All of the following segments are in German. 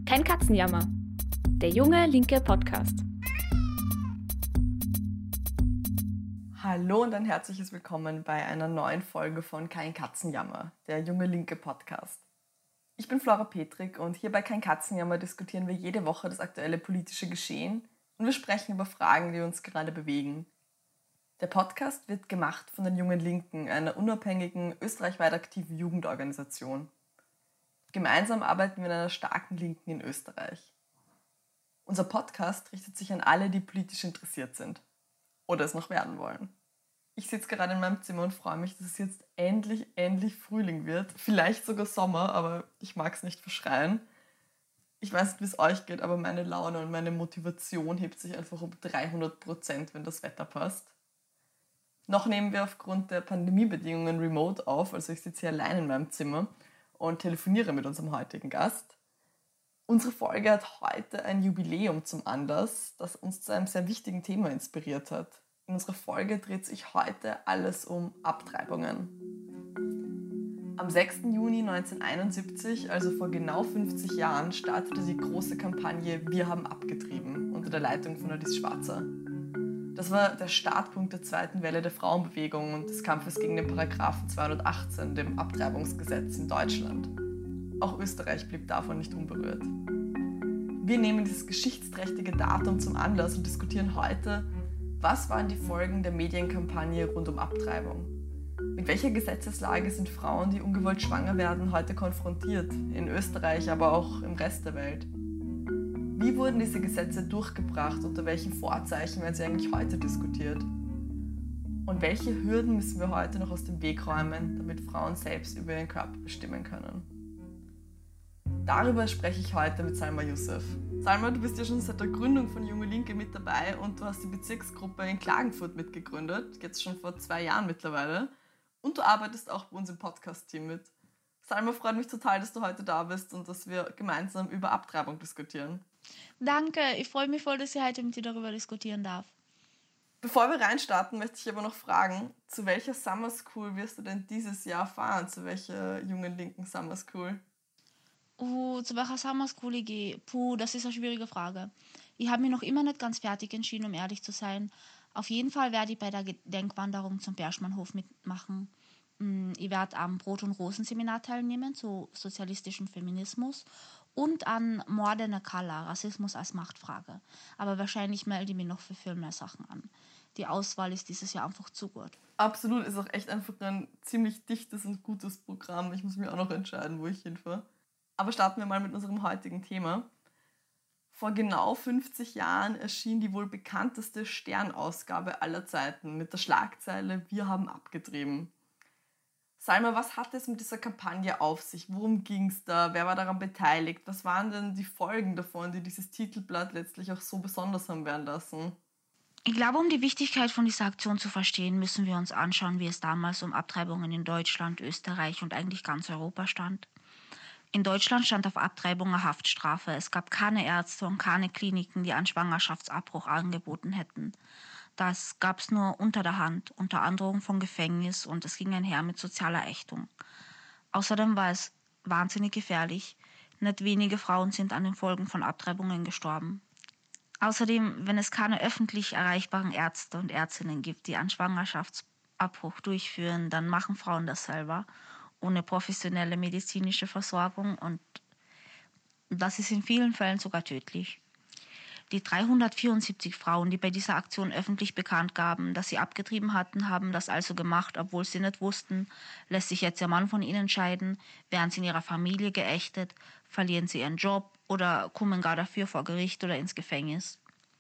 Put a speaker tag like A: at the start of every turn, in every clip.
A: Kein Katzenjammer. Der junge linke Podcast.
B: Hallo und ein herzliches Willkommen bei einer neuen Folge von Kein Katzenjammer, der junge linke Podcast. Ich bin Flora Petrik und hier bei Kein Katzenjammer diskutieren wir jede Woche das aktuelle politische Geschehen und wir sprechen über Fragen, die uns gerade bewegen. Der Podcast wird gemacht von den Jungen Linken, einer unabhängigen, österreichweit aktiven Jugendorganisation. Gemeinsam arbeiten wir in einer starken Linken in Österreich. Unser Podcast richtet sich an alle, die politisch interessiert sind oder es noch werden wollen. Ich sitze gerade in meinem Zimmer und freue mich, dass es jetzt endlich Frühling wird. Vielleicht sogar Sommer, aber ich mag es nicht verschreien. Ich weiß nicht, wie es euch geht, aber meine Laune und meine Motivation hebt sich einfach um 300%, wenn das Wetter passt. Noch nehmen wir aufgrund der Pandemiebedingungen remote auf, also ich sitze hier allein in meinem Zimmer und telefoniere mit unserem heutigen Gast. Unsere Folge hat heute ein Jubiläum zum Anlass, das uns zu einem sehr wichtigen Thema inspiriert hat. In unserer Folge dreht sich heute alles um Abtreibungen. Am 6. Juni 1971, also vor genau 50 Jahren, startete die große Kampagne Wir haben abgetrieben unter der Leitung von Alice Schwarzer. Das war der Startpunkt der zweiten Welle der Frauenbewegung und des Kampfes gegen den Paragraphen 218, dem Abtreibungsgesetz in Deutschland. Auch Österreich blieb davon nicht unberührt. Wir nehmen dieses geschichtsträchtige Datum zum Anlass und diskutieren heute, was waren die Folgen der Medienkampagne rund um Abtreibung? Mit welcher Gesetzeslage sind Frauen, die ungewollt schwanger werden, heute konfrontiert, in Österreich, aber auch im Rest der Welt? Wie wurden diese Gesetze durchgebracht, unter welchen Vorzeichen werden sie eigentlich heute diskutiert? Und welche Hürden müssen wir heute noch aus dem Weg räumen, damit Frauen selbst über ihren Körper bestimmen können? Darüber spreche ich heute mit Salma Youssef. Salma, du bist ja schon seit der Gründung von Junge Linke mit dabei und du hast die Bezirksgruppe in Klagenfurt mitgegründet, jetzt schon vor 2 Jahren mittlerweile. Und du arbeitest auch bei uns im Podcast-Team mit. Salma, freut mich total, dass du heute da bist und dass wir gemeinsam über Abtreibung diskutieren.
C: Danke, ich freue mich voll, dass ich heute mit dir darüber diskutieren darf.
B: Bevor wir reinstarten, möchte ich aber noch fragen, zu welcher Summer School wirst du denn dieses Jahr fahren? Zu welcher Jungen Linken Summer School?
C: Zu welcher Summer School ich gehe? Das ist eine schwierige Frage. Ich habe mich noch immer nicht ganz fertig entschieden, um ehrlich zu sein. Auf jeden Fall werde ich bei der Gedenkwanderung zum Berschmannhof mitmachen. Ich werde am Brot- und Rosen-Seminar teilnehmen zu sozialistischem Feminismus und an Morde in der Kala, Rassismus als Machtfrage. Aber wahrscheinlich melde ich mich noch für viel mehr Sachen an. Die Auswahl ist dieses Jahr einfach zu gut.
B: Absolut, ist auch echt einfach ein ziemlich dichtes und gutes Programm. Ich muss mir auch noch entscheiden, wo ich hinfahre. Aber starten wir mal mit unserem heutigen Thema. Vor genau 50 Jahren erschien die wohl bekannteste Stern-Ausgabe aller Zeiten mit der Schlagzeile Wir haben abgetrieben. Salma, was hat es mit dieser Kampagne auf sich? Worum ging es da? Wer war daran beteiligt? Was waren denn die Folgen davon, die dieses Titelblatt letztlich auch so besonders haben werden lassen?
C: Ich glaube, um die Wichtigkeit von dieser Aktion zu verstehen, müssen wir uns anschauen, wie es damals um Abtreibungen in Deutschland, Österreich und eigentlich ganz Europa stand. In Deutschland stand auf Abtreibung eine Haftstrafe. Es gab keine Ärzte und keine Kliniken, die einen Schwangerschaftsabbruch angeboten hätten. Das gab es nur unter der Hand, unter Androhung von Gefängnis, und es ging einher mit sozialer Ächtung. Außerdem war es wahnsinnig gefährlich. Nicht wenige Frauen sind an den Folgen von Abtreibungen gestorben. Außerdem, wenn es keine öffentlich erreichbaren Ärzte und Ärztinnen gibt, die einen Schwangerschaftsabbruch durchführen, dann machen Frauen das selber, ohne professionelle medizinische Versorgung, und das ist in vielen Fällen sogar tödlich. Die 374 Frauen, die bei dieser Aktion öffentlich bekannt gaben, dass sie abgetrieben hatten, haben das also gemacht, obwohl sie nicht wussten, lässt sich jetzt ihr Mann von ihnen scheiden, werden sie in ihrer Familie geächtet, verlieren sie ihren Job oder kommen gar dafür vor Gericht oder ins Gefängnis.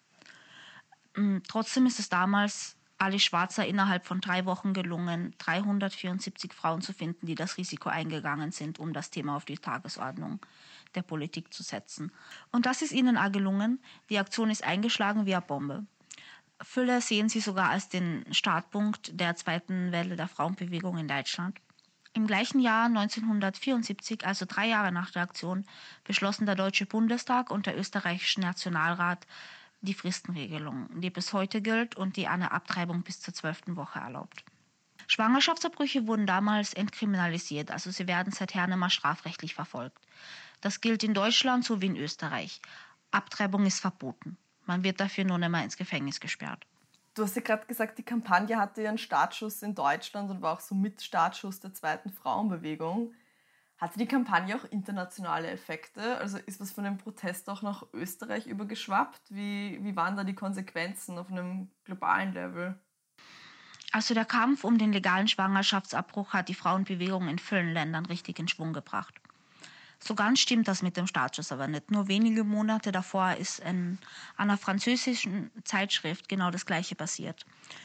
C: Trotzdem ist es damals Alice Schwarzer innerhalb von 3 Wochen gelungen, 374 Frauen zu finden, die das Risiko eingegangen sind, um das Thema auf die Tagesordnung der Politik zu setzen. Und das ist ihnen auch gelungen. Die Aktion ist eingeschlagen wie eine Bombe. Viele sehen sie sogar als den Startpunkt der zweiten Welle der Frauenbewegung in Deutschland. Im gleichen Jahr 1974, also 3 Jahre nach der Aktion, beschlossen der Deutsche Bundestag und der österreichische Nationalrat die Fristenregelung, die bis heute gilt und die eine Abtreibung bis zur 12. Woche erlaubt. Schwangerschaftsabbrüche wurden damals entkriminalisiert, also sie werden seither nicht mehr strafrechtlich verfolgt. Das gilt in Deutschland sowie in Österreich. Abtreibung ist verboten. Man wird dafür nur nicht mehr ins Gefängnis gesperrt.
B: Du hast ja gerade gesagt, die Kampagne hatte ihren Startschuss in Deutschland und war auch so mit Startschuss der zweiten Frauenbewegung. Hatte die Kampagne auch internationale Effekte? Also ist was von dem Protest auch nach Österreich übergeschwappt? Wie waren da die Konsequenzen auf einem globalen Level?
C: Also der Kampf um den legalen Schwangerschaftsabbruch hat die Frauenbewegung in vielen Ländern richtig in Schwung gebracht. So ganz stimmt das mit dem Startschuss aber nicht. Nur wenige Monate davor ist in einer französischen Zeitschrift genau das Gleiche passiert.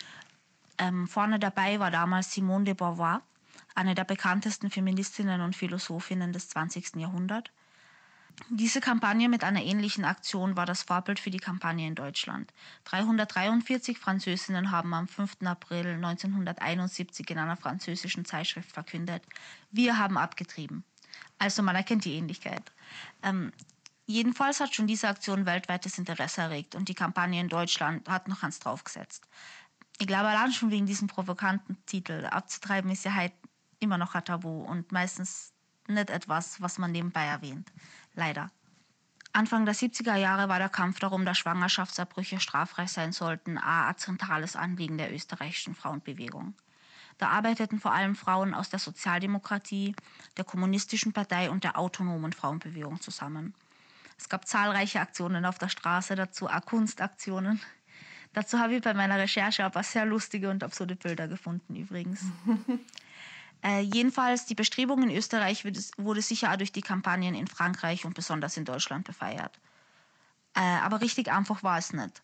C: Vorne dabei war damals Simone de Beauvoir, eine der bekanntesten Feministinnen und Philosophinnen des 20. Jahrhunderts. Diese Kampagne mit einer ähnlichen Aktion war das Vorbild für die Kampagne in Deutschland. 343 Französinnen haben am 5. April 1971 in einer französischen Zeitschrift verkündet: Wir haben abgetrieben. Also man erkennt die Ähnlichkeit. Jedenfalls hat schon diese Aktion weltweites Interesse erregt und die Kampagne in Deutschland hat noch eins draufgesetzt. Ich glaube, allein schon wegen diesem provokanten Titel. Abzutreiben ist ja halt immer noch ein Tabu und meistens nicht etwas, was man nebenbei erwähnt. Leider. Anfang der 70er Jahre war der Kampf darum, dass Schwangerschaftsabbrüche straffrei sein sollten, ein zentrales Anliegen der österreichischen Frauenbewegung. Da arbeiteten vor allem Frauen aus der Sozialdemokratie, der Kommunistischen Partei und der autonomen Frauenbewegung zusammen. Es gab zahlreiche Aktionen auf der Straße, dazu auch Kunstaktionen. Dazu habe ich bei meiner Recherche ein paar sehr lustige und absurde Bilder gefunden übrigens. Jedenfalls, die Bestrebung in Österreich wurde sicher auch durch die Kampagnen in Frankreich und besonders in Deutschland befeiert. Aber richtig einfach war es nicht.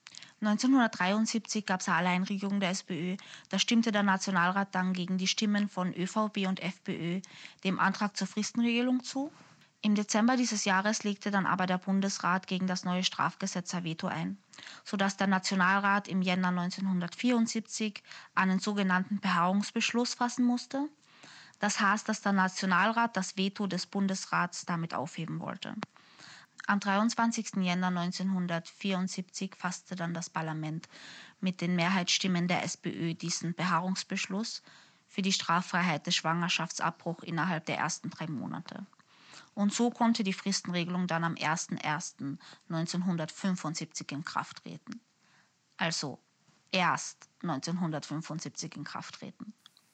C: 1973 gab es eine Alleinregelung der SPÖ, da stimmte der Nationalrat dann gegen die Stimmen von ÖVP und FPÖ dem Antrag zur Fristenregelung zu. Im Dezember dieses Jahres legte dann aber der Bundesrat gegen das neue Strafgesetz ein Veto ein, sodass der Nationalrat im Jänner 1974 einen sogenannten Beharrungsbeschluss fassen musste. Das heißt, dass der Nationalrat das Veto des Bundesrats damit aufheben wollte. Am 23. Jänner 1974 fasste dann das Parlament mit den Mehrheitsstimmen der SPÖ diesen Beharrungsbeschluss für die Straffreiheit des Schwangerschaftsabbruchs innerhalb der ersten 3 Monate. Und so konnte die Fristenregelung dann am 01.01.1975 in Kraft treten. Also erst 1975 in Kraft treten.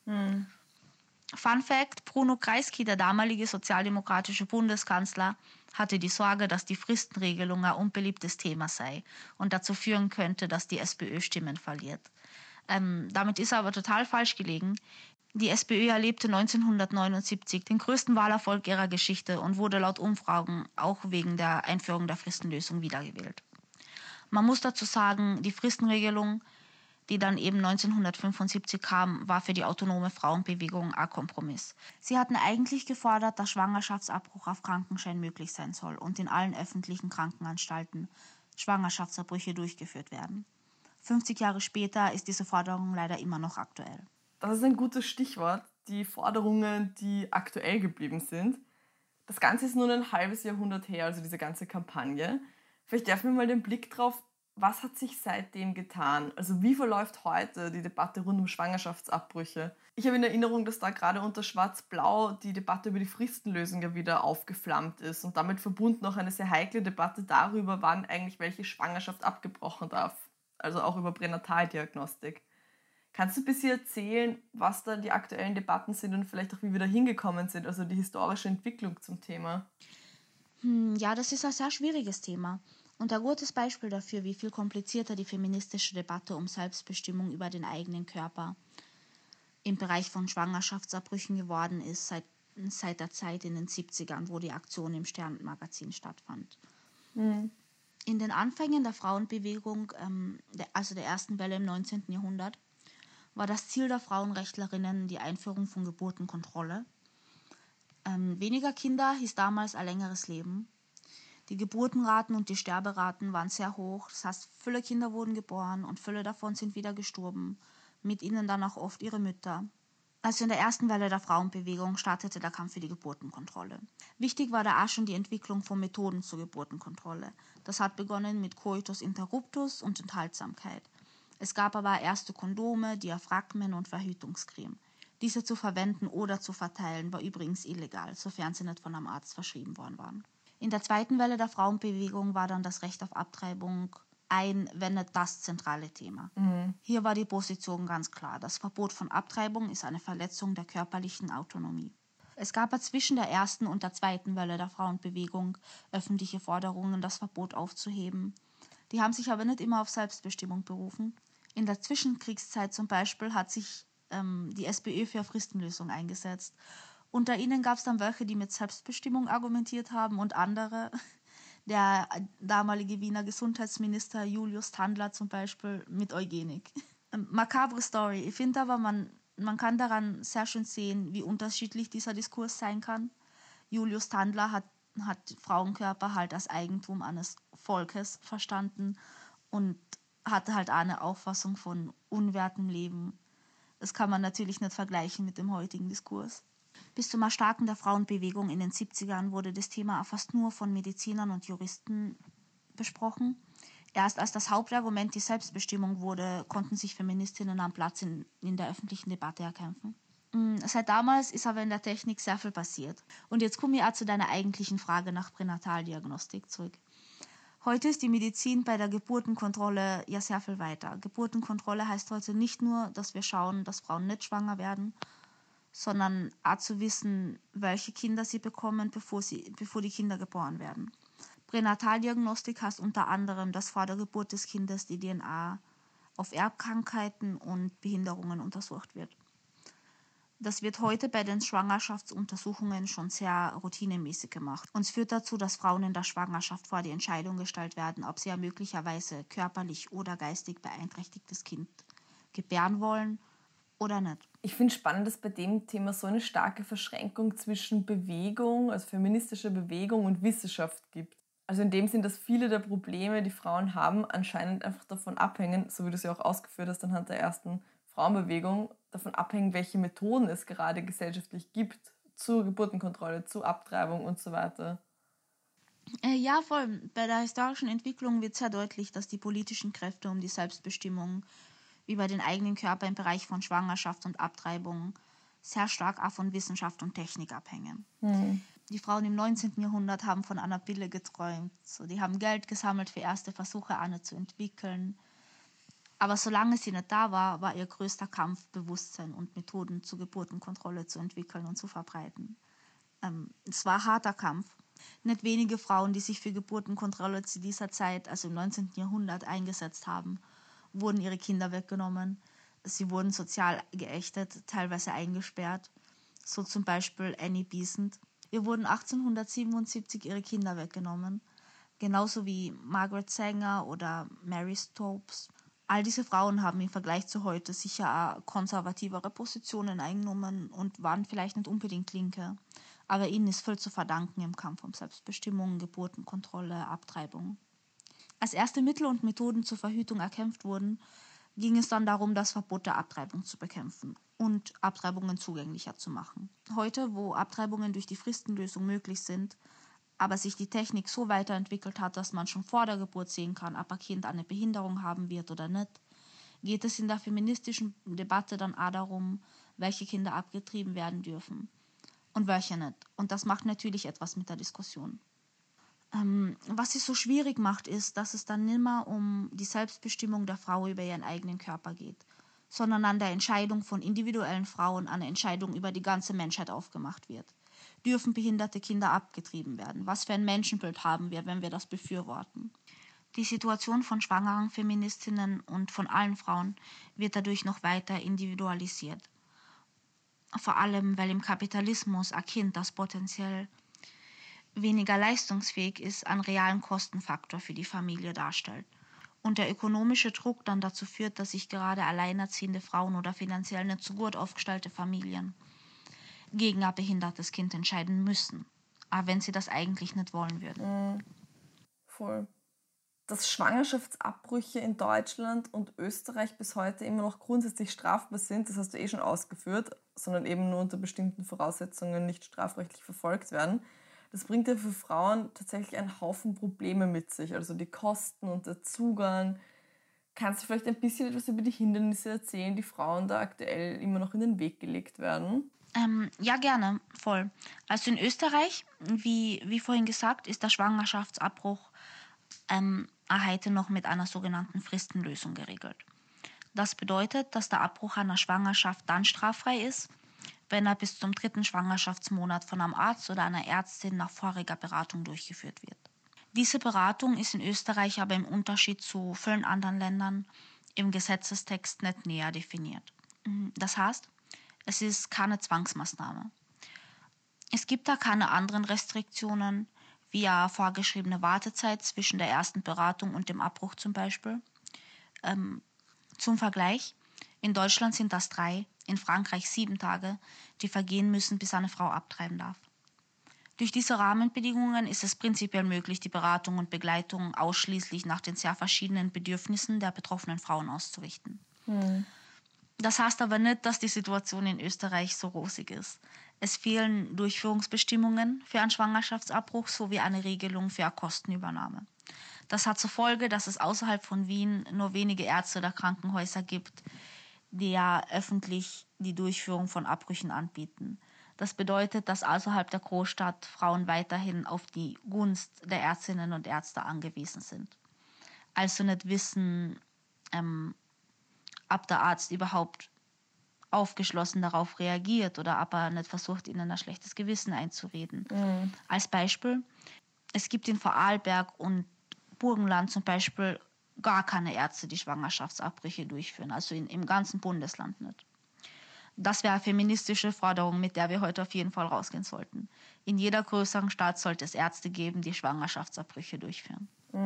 C: Fun Fact: Bruno Kreisky, der damalige sozialdemokratische Bundeskanzler, hatte die Sorge, dass die Fristenregelung ein unbeliebtes Thema sei und dazu führen könnte, dass die SPÖ Stimmen verliert. Damit ist er aber total falsch gelegen. Die SPÖ erlebte 1979 den größten Wahlerfolg ihrer Geschichte und wurde laut Umfragen auch wegen der Einführung der Fristenlösung wiedergewählt. Man muss dazu sagen, die Fristenregelung, die dann eben 1975 kam, war für die autonome Frauenbewegung ein Kompromiss. Sie hatten eigentlich gefordert, dass Schwangerschaftsabbruch auf Krankenschein möglich sein soll und in allen öffentlichen Krankenanstalten Schwangerschaftsabbrüche durchgeführt werden. 50 Jahre später ist diese Forderung leider immer noch aktuell.
B: Das ist ein gutes Stichwort, die Forderungen, die aktuell geblieben sind. Das Ganze ist nun ein halbes Jahrhundert her, also diese ganze Kampagne. Vielleicht werfen wir mal den Blick drauf, was hat sich seitdem getan? Also wie verläuft heute die Debatte rund um Schwangerschaftsabbrüche? Ich habe in Erinnerung, dass da gerade unter Schwarz-Blau die Debatte über die Fristenlösung ja wieder aufgeflammt ist und damit verbunden auch eine sehr heikle Debatte darüber, wann eigentlich welche Schwangerschaft abgebrochen darf. Also auch über Pränataldiagnostik. Kannst du ein bisschen erzählen, was da die aktuellen Debatten sind und vielleicht auch wie wir da hingekommen sind, also die historische Entwicklung zum Thema?
C: Ja, das ist ein sehr schwieriges Thema und ein gutes Beispiel dafür, wie viel komplizierter die feministische Debatte um Selbstbestimmung über den eigenen Körper im Bereich von Schwangerschaftsabbrüchen geworden ist, seit der Zeit in den 70ern, wo die Aktion im Stern-Magazin stattfand. In den Anfängen der Frauenbewegung, also der ersten Welle im 19. Jahrhundert, war das Ziel der Frauenrechtlerinnen die Einführung von Geburtenkontrolle. Weniger Kinder hieß damals ein längeres Leben. Die Geburtenraten und die Sterberaten waren sehr hoch. Das heißt, viele Kinder wurden geboren und viele davon sind wieder gestorben. Mit ihnen dann auch oft ihre Mütter. Also in der ersten Welle der Frauenbewegung startete der Kampf für die Geburtenkontrolle. Wichtig war da auch schon die Entwicklung von Methoden zur Geburtenkontrolle. Das hat begonnen mit Coitus interruptus und Enthaltsamkeit. Es gab aber erste Kondome, Diaphragmen und Verhütungscreme. Diese zu verwenden oder zu verteilen war übrigens illegal, sofern sie nicht von einem Arzt verschrieben worden waren. In der zweiten Welle der Frauenbewegung war dann das Recht auf Abtreibung wenn nicht das zentrale Thema. Hier war die Position ganz klar. Das Verbot von Abtreibung ist eine Verletzung der körperlichen Autonomie. Es gab zwischen der ersten und der zweiten Welle der Frauenbewegung öffentliche Forderungen, das Verbot aufzuheben. Die haben sich aber nicht immer auf Selbstbestimmung berufen. In der Zwischenkriegszeit zum Beispiel hat sich die SPÖ für eine Fristenlösung eingesetzt. Unter ihnen gab es dann welche, die mit Selbstbestimmung argumentiert haben und andere. Der damalige Wiener Gesundheitsminister Julius Tandler zum Beispiel mit Eugenik. Makabre Story. Ich finde aber, man kann daran sehr schön sehen, wie unterschiedlich dieser Diskurs sein kann. Julius Tandler hat Frauenkörper halt als Eigentum eines Volkes verstanden und hatte halt auch eine Auffassung von unwertem Leben. Das kann man natürlich nicht vergleichen mit dem heutigen Diskurs. Bis zum Erstarken der Frauenbewegung in den 70ern wurde das Thema fast nur von Medizinern und Juristen besprochen. Erst als das Hauptargument die Selbstbestimmung wurde, konnten sich Feministinnen einen Platz in der öffentlichen Debatte erkämpfen. Seit damals ist aber in der Technik sehr viel passiert. Und jetzt komme ich auch zu deiner eigentlichen Frage nach Pränataldiagnostik zurück. Heute ist die Medizin bei der Geburtenkontrolle ja sehr viel weiter. Geburtenkontrolle heißt heute nicht nur, dass wir schauen, dass Frauen nicht schwanger werden, sondern auch zu wissen, welche Kinder sie bekommen, bevor die Kinder geboren werden. Pränataldiagnostik heißt unter anderem, dass vor der Geburt des Kindes die DNA auf Erbkrankheiten und Behinderungen untersucht wird. Das wird heute bei den Schwangerschaftsuntersuchungen schon sehr routinemäßig gemacht. Und es führt dazu, dass Frauen in der Schwangerschaft vor die Entscheidung gestellt werden, ob sie ein möglicherweise körperlich oder geistig beeinträchtigtes Kind gebären wollen oder nicht.
B: Ich finde spannend, dass bei dem Thema so eine starke Verschränkung zwischen Bewegung, also feministischer Bewegung und Wissenschaft gibt. Also in dem Sinn, dass viele der Probleme, die Frauen haben, anscheinend einfach davon abhängen, so wie du es ja auch ausgeführt hast anhand der ersten Frauenbewegung, davon abhängen, welche Methoden es gerade gesellschaftlich gibt zur Geburtenkontrolle, zur Abtreibung und so weiter.
C: Ja, voll. Bei der historischen Entwicklung wird sehr deutlich, dass die politischen Kräfte um die Selbstbestimmung über den eigenen Körper im Bereich von Schwangerschaft und Abtreibung sehr stark auch von Wissenschaft und Technik abhängen. Die Frauen im 19. Jahrhundert haben von einer Pille geträumt. So, die haben Geld gesammelt für erste Versuche, eine zu entwickeln. Aber solange sie nicht da war, war ihr größter Kampf, Bewusstsein und Methoden zur Geburtenkontrolle zu entwickeln und zu verbreiten. Es war ein harter Kampf. Nicht wenige Frauen, die sich für Geburtenkontrolle zu dieser Zeit, also im 19. Jahrhundert, eingesetzt haben, wurden ihre Kinder weggenommen. Sie wurden sozial geächtet, teilweise eingesperrt. So zum Beispiel Annie Besant. Ihr wurden 1877 ihre Kinder weggenommen. Genauso wie Margaret Sanger oder Mary Stopes. All diese Frauen haben im Vergleich zu heute sicher auch konservativere Positionen eingenommen und waren vielleicht nicht unbedingt Linke. Aber ihnen ist viel zu verdanken im Kampf um Selbstbestimmung, Geburtenkontrolle, Abtreibung. Als erste Mittel und Methoden zur Verhütung erkämpft wurden, ging es dann darum, das Verbot der Abtreibung zu bekämpfen und Abtreibungen zugänglicher zu machen. Heute, wo Abtreibungen durch die Fristenlösung möglich sind, aber sich die Technik so weiterentwickelt hat, dass man schon vor der Geburt sehen kann, ob ein Kind eine Behinderung haben wird oder nicht, geht es in der feministischen Debatte dann auch darum, welche Kinder abgetrieben werden dürfen und welche nicht. Und das macht natürlich etwas mit der Diskussion. Was es so schwierig macht, ist, dass es dann nicht mehr um die Selbstbestimmung der Frau über ihren eigenen Körper geht, sondern an der Entscheidung von individuellen Frauen eine Entscheidung über die ganze Menschheit aufgemacht wird. Dürfen behinderte Kinder abgetrieben werden? Was für ein Menschenbild haben wir, wenn wir das befürworten? Die Situation von schwangeren Feministinnen und von allen Frauen wird dadurch noch weiter individualisiert. Vor allem, weil im Kapitalismus ein Kind, das potenziell weniger leistungsfähig ist, einen realen Kostenfaktor für die Familie darstellt. Und der ökonomische Druck dann dazu führt, dass sich gerade alleinerziehende Frauen oder finanziell nicht so gut aufgestellte Familien gegen ein behindertes Kind entscheiden müssen, auch wenn sie das eigentlich nicht wollen würden.
B: Voll. Dass Schwangerschaftsabbrüche in Deutschland und Österreich bis heute immer noch grundsätzlich strafbar sind, das hast du schon ausgeführt, sondern eben nur unter bestimmten Voraussetzungen nicht strafrechtlich verfolgt werden. Das bringt ja für Frauen tatsächlich einen Haufen Probleme mit sich. Also die Kosten und der Zugang, Kannst du vielleicht ein bisschen etwas über die Hindernisse erzählen, die Frauen da aktuell immer noch in den Weg gelegt werden?
C: Ja, gerne, voll. Also in Österreich, wie vorhin gesagt, ist der Schwangerschaftsabbruch heute noch mit einer sogenannten Fristenlösung geregelt. Das bedeutet, dass der Abbruch einer Schwangerschaft dann straffrei ist, wenn er bis zum 3. Schwangerschaftsmonat von einem Arzt oder einer Ärztin nach voriger Beratung durchgeführt wird. Diese Beratung ist in Österreich aber im Unterschied zu vielen anderen Ländern im Gesetzestext nicht näher definiert. Das heißt, es ist keine Zwangsmaßnahme. Es gibt da keine anderen Restriktionen, wie eine vorgeschriebene Wartezeit zwischen der ersten Beratung und dem Abbruch zum Beispiel. Zum Vergleich, in Deutschland sind das 3, in Frankreich 7 Tage, die vergehen müssen, bis eine Frau abtreiben darf. Durch diese Rahmenbedingungen ist es prinzipiell möglich, die Beratung und Begleitung ausschließlich nach den sehr verschiedenen Bedürfnissen der betroffenen Frauen auszurichten. Das heißt aber nicht, dass die Situation in Österreich so rosig ist. Es fehlen Durchführungsbestimmungen für einen Schwangerschaftsabbruch sowie eine Regelung für eine Kostenübernahme. Das hat zur Folge, dass es außerhalb von Wien nur wenige Ärzte oder Krankenhäuser gibt, die ja öffentlich die Durchführung von Abbrüchen anbieten. Das bedeutet, dass außerhalb der Großstadt Frauen weiterhin auf die Gunst der Ärztinnen und Ärzte angewiesen sind. Also nicht wissen, ob der Arzt überhaupt aufgeschlossen darauf reagiert oder ob er nicht versucht, ihnen ein schlechtes Gewissen einzureden. Als Beispiel, es gibt in Vorarlberg und Burgenland zum Beispiel gar keine Ärzte, die Schwangerschaftsabbrüche durchführen, also im ganzen Bundesland nicht. Das wäre eine feministische Forderung, mit der wir heute auf jeden Fall rausgehen sollten. In jeder größeren Stadt sollte es Ärzte geben, die Schwangerschaftsabbrüche durchführen.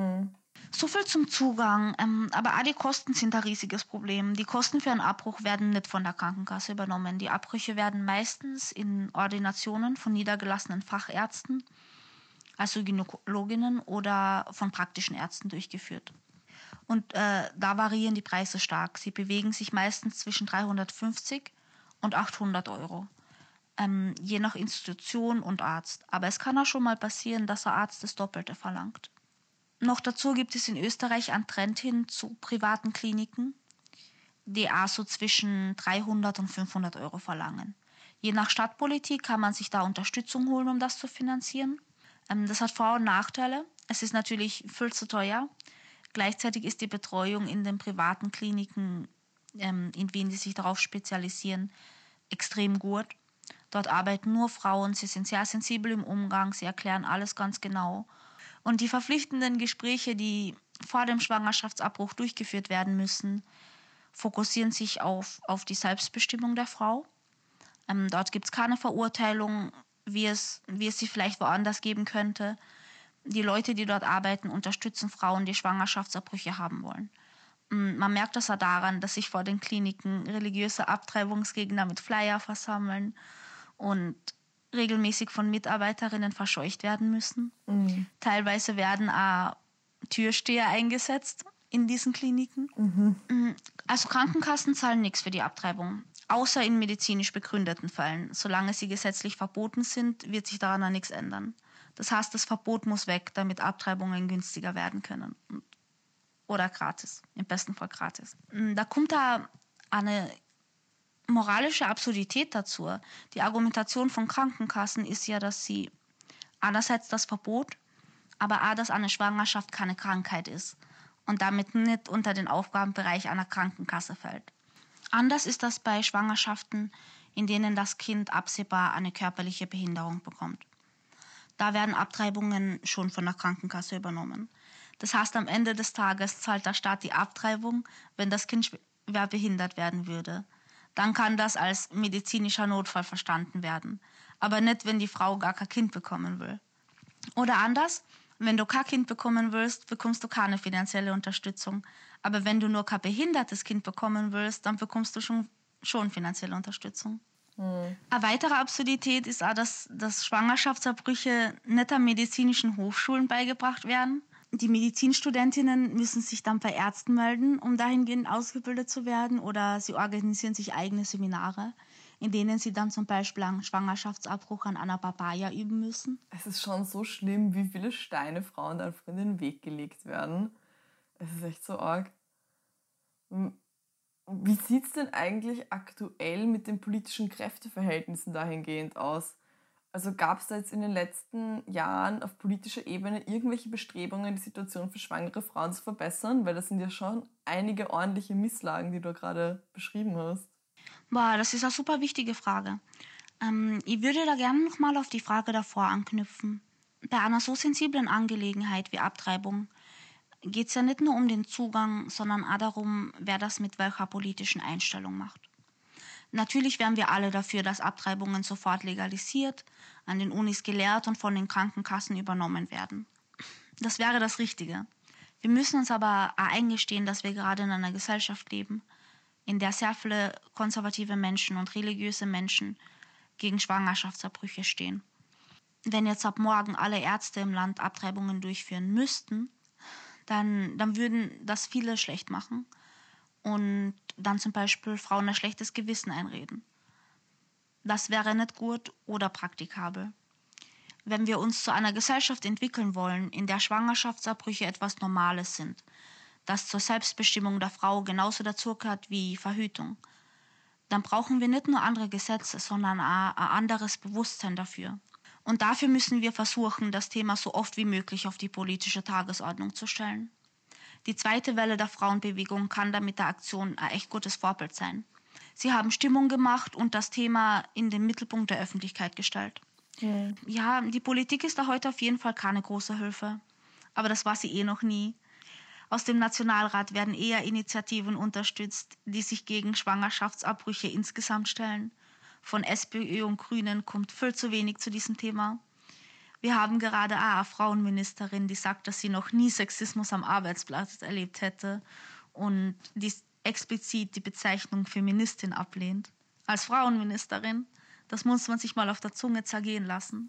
C: So viel zum Zugang, aber auch die Kosten sind ein riesiges Problem. Die Kosten für einen Abbruch werden nicht von der Krankenkasse übernommen. Die Abbrüche werden meistens in Ordinationen von niedergelassenen Fachärzten, also Gynäkologinnen oder von praktischen Ärzten durchgeführt. Und da variieren die Preise stark. Sie bewegen sich meistens zwischen 350 und 800 Euro, je nach Institution und Arzt. Aber es kann auch schon mal passieren, dass ein Arzt das Doppelte verlangt. Noch dazu gibt es in Österreich einen Trend hin zu privaten Kliniken, die auch so zwischen 300 und 500 Euro verlangen. Je nach Stadtpolitik kann man sich da Unterstützung holen, um das zu finanzieren. Das hat Vor- und Nachteile. Es ist natürlich viel zu teuer. Gleichzeitig ist die Betreuung in den privaten Kliniken, in Wien, die sich darauf spezialisieren, extrem gut. Dort arbeiten nur Frauen, sie sind sehr sensibel im Umgang, sie erklären alles ganz genau. Und die verpflichtenden Gespräche, die vor dem Schwangerschaftsabbruch durchgeführt werden müssen, fokussieren sich auf die Selbstbestimmung der Frau. Dort gibt es keine Verurteilung, wie es sie vielleicht woanders geben könnte. Die Leute, die dort arbeiten, unterstützen Frauen, die Schwangerschaftsabbrüche haben wollen. Man merkt das auch daran, dass sich vor den Kliniken religiöse Abtreibungsgegner mit Flyer versammeln und regelmäßig von Mitarbeiterinnen verscheucht werden müssen. Teilweise werden auch Türsteher eingesetzt in diesen Kliniken. Also Krankenkassen zahlen nichts für die Abtreibung, außer in medizinisch begründeten Fällen. Solange sie gesetzlich verboten sind, wird sich daran auch nichts ändern. Das heißt, das Verbot muss weg, damit Abtreibungen günstiger werden können. Oder gratis, im besten Fall gratis. Da kommt da eine moralische Absurdität dazu. Die Argumentation von Krankenkassen ist ja, dass sie einerseits das Verbot, aber auch, dass eine Schwangerschaft keine Krankheit ist und damit nicht unter den Aufgabenbereich einer Krankenkasse fällt. Anders ist das bei Schwangerschaften, in denen das Kind absehbar eine körperliche Behinderung bekommt. Da werden Abtreibungen schon von der Krankenkasse übernommen. Das heißt, am Ende des Tages zahlt der Staat die Abtreibung, wenn das Kind schwer behindert werden würde. Dann kann das als medizinischer Notfall verstanden werden. Aber nicht, wenn die Frau gar kein Kind bekommen will. Oder anders, wenn du kein Kind bekommen willst, bekommst du keine finanzielle Unterstützung. Aber wenn du nur kein behindertes Kind bekommen willst, dann bekommst du schon finanzielle Unterstützung. Eine weitere Absurdität ist auch, dass Schwangerschaftsabbrüche nicht an medizinischen Hochschulen beigebracht werden. Die Medizinstudentinnen müssen sich dann bei Ärzten melden, um dahingehend ausgebildet zu werden, oder sie organisieren sich eigene Seminare, in denen sie dann zum Beispiel einen Schwangerschaftsabbruch an einer Papaya üben müssen.
B: Es ist schon so schlimm, wie viele Steine Frauen einfach in den Weg gelegt werden. Es ist echt so arg. Wie sieht es denn eigentlich aktuell mit den politischen Kräfteverhältnissen dahingehend aus? Also gab es da jetzt in den letzten Jahren auf politischer Ebene irgendwelche Bestrebungen, die Situation für schwangere Frauen zu verbessern? Weil das sind ja schon einige ordentliche Misslagen, die du gerade beschrieben hast.
C: Boah, das ist eine super wichtige Frage. Ich würde da gerne nochmal auf die Frage davor anknüpfen. Bei einer so sensiblen Angelegenheit wie Abtreibung geht es ja nicht nur um den Zugang, sondern auch darum, wer das mit welcher politischen Einstellung macht. Natürlich wären wir alle dafür, dass Abtreibungen sofort legalisiert, an den Unis gelehrt und von den Krankenkassen übernommen werden. Das wäre das Richtige. Wir müssen uns aber auch eingestehen, dass wir gerade in einer Gesellschaft leben, in der sehr viele konservative Menschen und religiöse Menschen gegen Schwangerschaftsabbrüche stehen. Wenn jetzt ab morgen alle Ärzte im Land Abtreibungen durchführen müssten, dann würden das viele schlecht machen und dann zum Beispiel Frauen ein schlechtes Gewissen einreden. Das wäre nicht gut oder praktikabel. Wenn wir uns zu einer Gesellschaft entwickeln wollen, in der Schwangerschaftsabbrüche etwas Normales sind, das zur Selbstbestimmung der Frau genauso dazugehört wie Verhütung, dann brauchen wir nicht nur andere Gesetze, sondern auch ein anderes Bewusstsein dafür. Und dafür müssen wir versuchen, das Thema so oft wie möglich auf die politische Tagesordnung zu stellen. Die zweite Welle der Frauenbewegung kann da mit der Aktion ein echt gutes Vorbild sein. Sie haben Stimmung gemacht und das Thema in den Mittelpunkt der Öffentlichkeit gestellt. Ja, die Politik ist da heute auf jeden Fall keine große Hilfe. Aber das war sie eh noch nie. Aus dem Nationalrat werden eher Initiativen unterstützt, die sich gegen Schwangerschaftsabbrüche insgesamt stellen. Von SPÖ und Grünen kommt viel zu wenig zu diesem Thema. Wir haben gerade auch eine Frauenministerin, die sagt, dass sie noch nie Sexismus am Arbeitsplatz erlebt hätte und die explizit die Bezeichnung Feministin ablehnt. Als Frauenministerin, das muss man sich mal auf der Zunge zergehen lassen.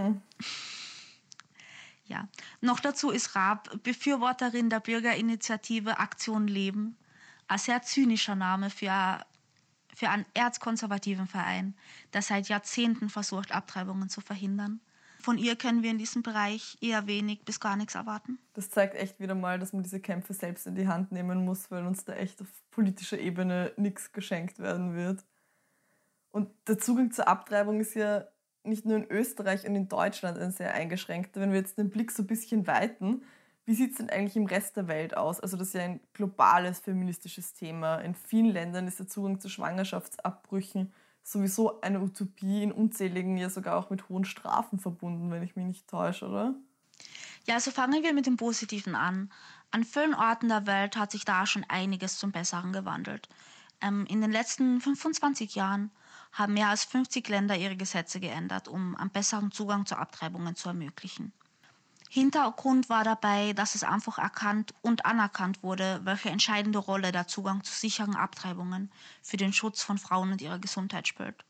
C: Ja. Noch dazu ist Raab Befürworterin der Bürgerinitiative Aktion Leben, ein sehr zynischer Name für einen erzkonservativen Verein, der seit Jahrzehnten versucht, Abtreibungen zu verhindern. Von ihr können wir in diesem Bereich eher wenig bis gar nichts erwarten.
B: Das zeigt echt wieder mal, dass man diese Kämpfe selbst in die Hand nehmen muss, weil uns da echt auf politischer Ebene nichts geschenkt werden wird. Und der Zugang zur Abtreibung ist ja nicht nur in Österreich und in Deutschland ein sehr eingeschränkter. Wenn wir jetzt den Blick so ein bisschen weiten, wie sieht es denn eigentlich im Rest der Welt aus? Also das ist ja ein globales feministisches Thema. In vielen Ländern ist der Zugang zu Schwangerschaftsabbrüchen sowieso eine Utopie, in unzähligen ja sogar auch mit hohen Strafen verbunden, wenn ich mich nicht täusche, oder?
C: Ja, also fangen wir mit dem Positiven an. An vielen Orten der Welt hat sich da schon einiges zum Besseren gewandelt. In den letzten 25 Jahren haben mehr als 50 Länder ihre Gesetze geändert, um einen besseren Zugang zu Abtreibungen zu ermöglichen. Hintergrund war dabei, dass es einfach erkannt und anerkannt wurde, welche entscheidende Rolle der Zugang zu sicheren Abtreibungen für den Schutz von Frauen und ihrer Gesundheit spielt.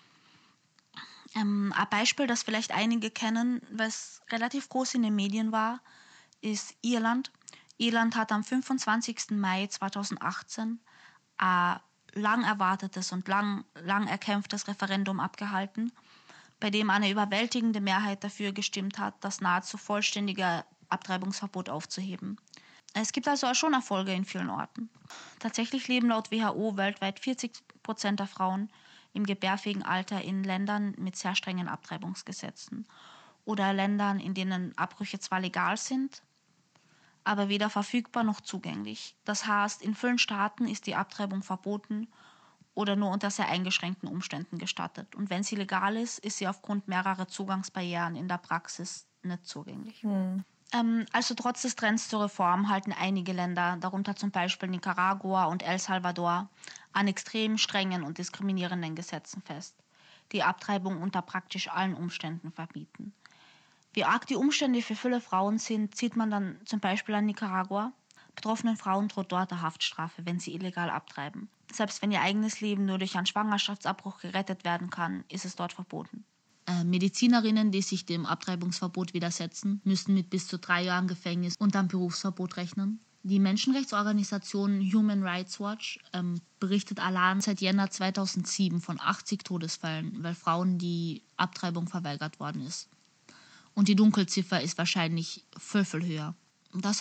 C: Ein Beispiel, das vielleicht einige kennen, weil es relativ groß in den Medien war, ist Irland. Irland hat am 25. Mai 2018 ein lang erwartetes und lang erkämpftes Referendum abgehalten, bei dem eine überwältigende Mehrheit dafür gestimmt hat, das nahezu vollständige Abtreibungsverbot aufzuheben. Es gibt also auch schon Erfolge in vielen Orten. Tatsächlich leben laut WHO weltweit 40% der Frauen im gebärfähigen Alter in Ländern mit sehr strengen Abtreibungsgesetzen oder Ländern, in denen Abbrüche zwar legal sind, aber weder verfügbar noch zugänglich. Das heißt, in vielen Staaten ist die Abtreibung verboten oder nur unter sehr eingeschränkten Umständen gestattet. Und wenn sie legal ist, ist sie aufgrund mehrerer Zugangsbarrieren in der Praxis nicht zugänglich. Also trotz des Trends zur Reform halten einige Länder, darunter zum Beispiel Nicaragua und El Salvador, an extrem strengen und diskriminierenden Gesetzen fest, die Abtreibung unter praktisch allen Umständen verbieten. Wie arg die Umstände für viele Frauen sind, sieht man dann zum Beispiel an Nicaragua. Betroffenen Frauen droht dort eine Haftstrafe, wenn sie illegal abtreiben. Selbst wenn ihr eigenes Leben nur durch einen Schwangerschaftsabbruch gerettet werden kann, ist es dort verboten. Medizinerinnen, die sich dem Abtreibungsverbot widersetzen, müssen mit bis zu 3 Jahren Gefängnis und einem Berufsverbot rechnen. Die Menschenrechtsorganisation Human Rights Watch berichtet allein seit Jänner 2007 von 80 Todesfällen, weil Frauen die Abtreibung verweigert worden ist. Und die Dunkelziffer ist wahrscheinlich viel, viel höher. Das hat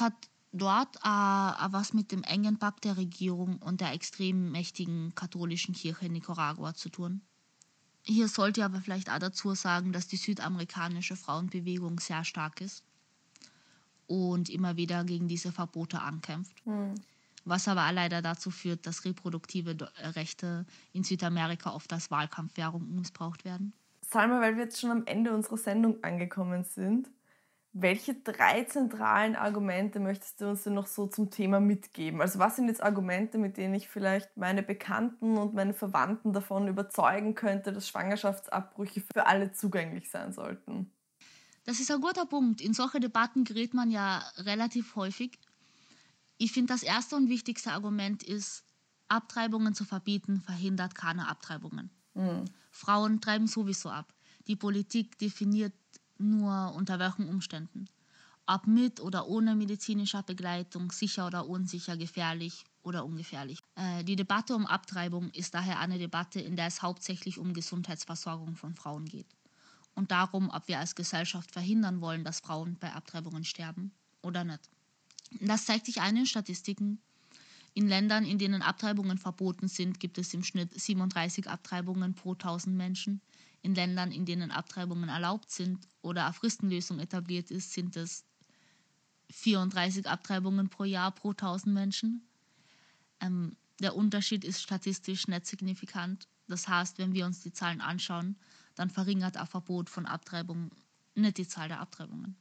C: dort was mit dem engen Pakt der Regierung und der extrem mächtigen katholischen Kirche in Nicaragua zu tun. Hier sollte ich aber vielleicht auch dazu sagen, dass die südamerikanische Frauenbewegung sehr stark ist und immer wieder gegen diese Verbote ankämpft. Was aber auch leider dazu führt, dass reproduktive Rechte in Südamerika oft als Wahlkampfwährung missbraucht werden.
B: Salma, weil wir jetzt schon am Ende unserer Sendung angekommen sind, welche 3 zentralen Argumente möchtest du uns denn noch so zum Thema mitgeben? Also was sind jetzt Argumente, mit denen ich vielleicht meine Bekannten und meine Verwandten davon überzeugen könnte, dass Schwangerschaftsabbrüche für alle zugänglich sein sollten?
C: Das ist ein guter Punkt. In solche Debatten gerät man ja relativ häufig. Ich finde, das erste und wichtigste Argument ist, Abtreibungen zu verbieten, verhindert keine Abtreibungen. Frauen treiben sowieso ab. Die Politik definiert nur unter welchen Umständen. Ob mit oder ohne medizinischer Begleitung, sicher oder unsicher, gefährlich oder ungefährlich. Die Debatte um Abtreibung ist daher eine Debatte, in der es hauptsächlich um Gesundheitsversorgung von Frauen geht. Und darum, ob wir als Gesellschaft verhindern wollen, dass Frauen bei Abtreibungen sterben oder nicht. Das zeigt sich in Statistiken. In Ländern, in denen Abtreibungen verboten sind, gibt es im Schnitt 37 Abtreibungen pro 1000 Menschen. In Ländern, in denen Abtreibungen erlaubt sind oder eine Fristenlösung etabliert ist, sind es 34 Abtreibungen pro Jahr pro 1000 Menschen. Der Unterschied ist statistisch nicht signifikant. Das heißt, wenn wir uns die Zahlen anschauen, dann verringert ein Verbot von Abtreibungen nicht die Zahl der Abtreibungen.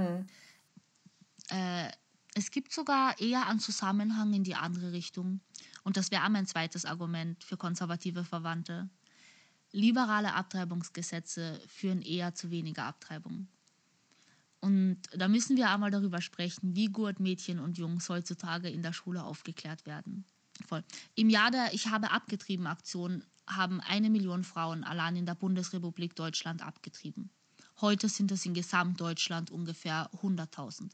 C: Es gibt sogar eher einen Zusammenhang in die andere Richtung. Und das wäre auch mein zweites Argument für konservative Verwandte. Liberale Abtreibungsgesetze führen eher zu weniger Abtreibungen. Und da müssen wir einmal darüber sprechen, wie gut Mädchen und Jungs heutzutage in der Schule aufgeklärt werden. Voll. Im Jahr der Ich habe abgetrieben Aktion haben 1 Million Frauen allein in der Bundesrepublik Deutschland abgetrieben. Heute sind es in Gesamtdeutschland ungefähr 100.000.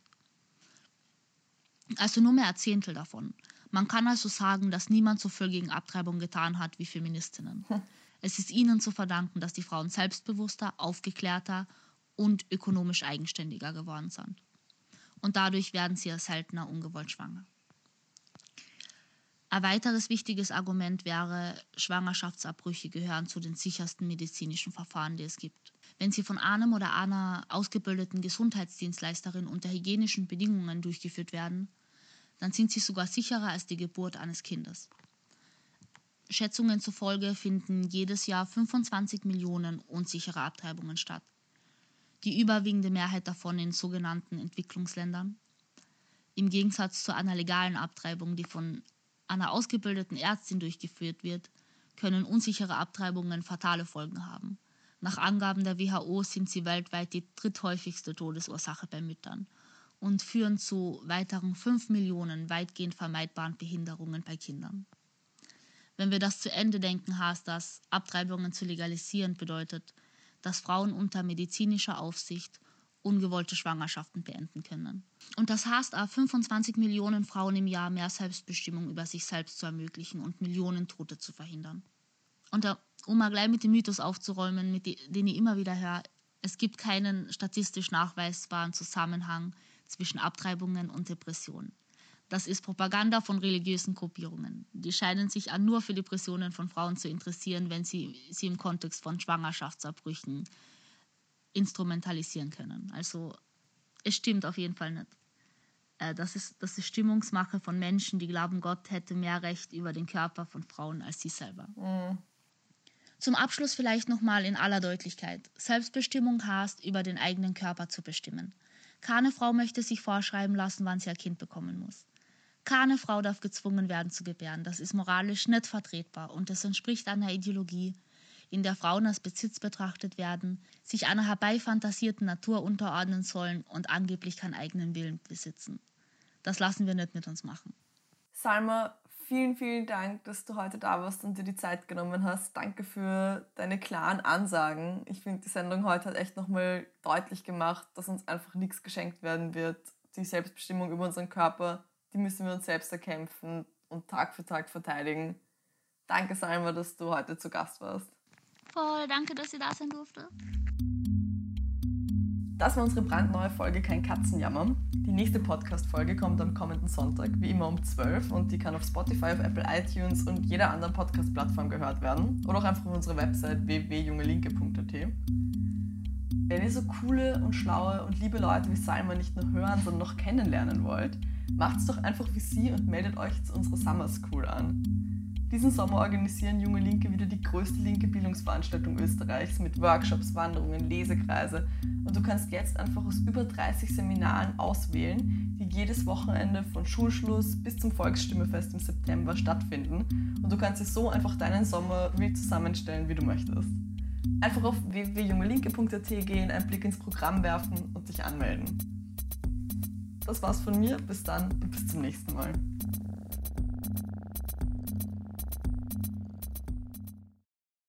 C: Also nur mehr ein Zehntel davon. Man kann also sagen, dass niemand so viel gegen Abtreibung getan hat wie Feministinnen. Es ist ihnen zu verdanken, dass die Frauen selbstbewusster, aufgeklärter und ökonomisch eigenständiger geworden sind. Und dadurch werden sie ja seltener ungewollt schwanger. Ein weiteres wichtiges Argument wäre, Schwangerschaftsabbrüche gehören zu den sichersten medizinischen Verfahren, die es gibt. Wenn sie von einem oder einer ausgebildeten Gesundheitsdienstleisterin unter hygienischen Bedingungen durchgeführt werden, dann sind sie sogar sicherer als die Geburt eines Kindes. Schätzungen zufolge finden jedes Jahr 25 Millionen unsichere Abtreibungen statt. Die überwiegende Mehrheit davon in sogenannten Entwicklungsländern. Im Gegensatz zu einer legalen Abtreibung, die von einer ausgebildeten Ärztin durchgeführt wird, können unsichere Abtreibungen fatale Folgen haben. Nach Angaben der WHO sind sie weltweit die dritthäufigste Todesursache bei Müttern und führen zu weiteren 5 Millionen weitgehend vermeidbaren Behinderungen bei Kindern. Wenn wir das zu Ende denken, heißt das, Abtreibungen zu legalisieren bedeutet, dass Frauen unter medizinischer Aufsicht ungewollte Schwangerschaften beenden können. Und das heißt auch, 25 Millionen Frauen im Jahr mehr Selbstbestimmung über sich selbst zu ermöglichen und Millionen Tote zu verhindern. Und um mal gleich mit dem Mythos aufzuräumen, den ich immer wieder höre, es gibt keinen statistisch nachweisbaren Zusammenhang zwischen Abtreibungen und Depressionen. Das ist Propaganda von religiösen Gruppierungen. Die scheinen sich auch nur für Depressionen von Frauen zu interessieren, wenn sie im Kontext von Schwangerschaftsabbrüchen instrumentalisieren können. Also es stimmt auf jeden Fall nicht. Das ist Stimmungsmache von Menschen, die glauben, Gott hätte mehr Recht über den Körper von Frauen als sie selber. Zum Abschluss vielleicht nochmal in aller Deutlichkeit. Selbstbestimmung heißt, über den eigenen Körper zu bestimmen. Keine Frau möchte sich vorschreiben lassen, wann sie ein Kind bekommen muss. Keine Frau darf gezwungen werden zu gebären. Das ist moralisch nicht vertretbar und es entspricht einer Ideologie, in der Frauen als Besitz betrachtet werden, sich einer herbeifantasierten Natur unterordnen sollen und angeblich keinen eigenen Willen besitzen. Das lassen wir nicht mit uns machen.
B: Salma, vielen, vielen Dank, dass du heute da warst und dir die Zeit genommen hast. Danke für deine klaren Ansagen. Ich finde, die Sendung heute hat echt nochmal deutlich gemacht, dass uns einfach nichts geschenkt werden wird. Die Selbstbestimmung über unseren Körper, die müssen wir uns selbst erkämpfen und Tag für Tag verteidigen. Danke, Salma, dass du heute zu Gast warst.
C: Voll, danke, dass ihr da sein durfte.
B: Das war unsere brandneue Folge Kein Katzenjammer. Die nächste Podcast-Folge kommt am kommenden Sonntag, wie immer um 12 und die kann auf Spotify, auf Apple iTunes und jeder anderen Podcast-Plattform gehört werden oder auch einfach auf unserer Website www.jungelinke.at. Wenn ihr so coole und schlaue und liebe Leute wie Salma nicht nur hören, sondern noch kennenlernen wollt, macht's doch einfach wie sie und meldet euch zu unserer Summer School an. Diesen Sommer organisieren Junge Linke wieder die größte linke Bildungsveranstaltung Österreichs mit Workshops, Wanderungen, Lesekreise und du kannst jetzt einfach aus über 30 Seminaren auswählen, die jedes Wochenende von Schulschluss bis zum Volksstimmefest im September stattfinden und du kannst dir so einfach deinen Sommer wild zusammenstellen, wie du möchtest. Einfach auf www.jungelinke.at gehen, einen Blick ins Programm werfen und dich anmelden. Das war's von mir, bis dann und bis zum nächsten Mal.